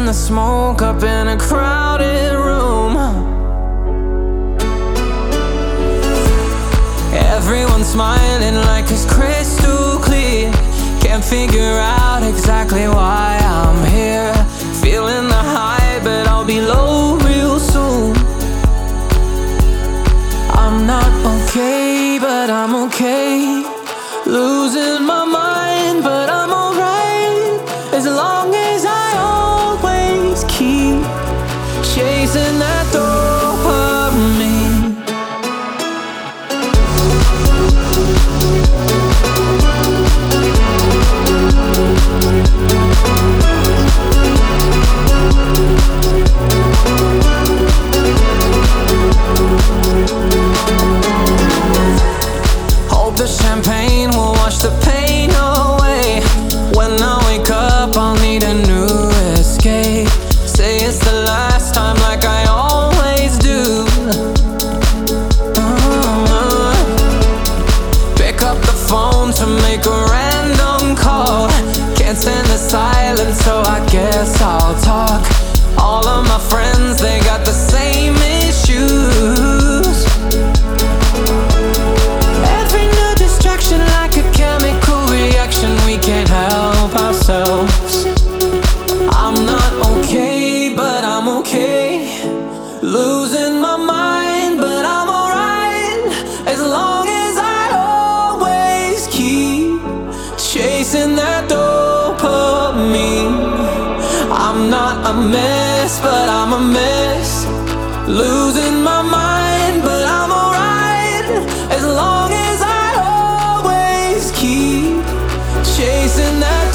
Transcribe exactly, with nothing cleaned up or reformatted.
the smoke up in a crowded room. Everyone's smiling like it's crystal clear. Can't figure out exactly why I'm here. Feeling the high, but I'll be low real soon. I'm not okay, but I'm okay. Losing my mind, but I'm alright. As long as I always keep chasing that dopamine. Hope the champagne will wash the pain away. When I wake up, I'll need a new escape. Say it's the last time like I always do. uh, Pick up the phone to make a random call. Can't stand the silence, so I guess I'll talk. All of my friends, they got the same issues. Every new distraction like a chemical reaction. We can't help ourselves. I'm not okay, but I'm okay. Losing my mind, but I'm alright. As long as I always keep chasing that dopamine. I'm not a mess, but I'm a mess. Losing my mind, but I'm alright. As long as I always keep chasing that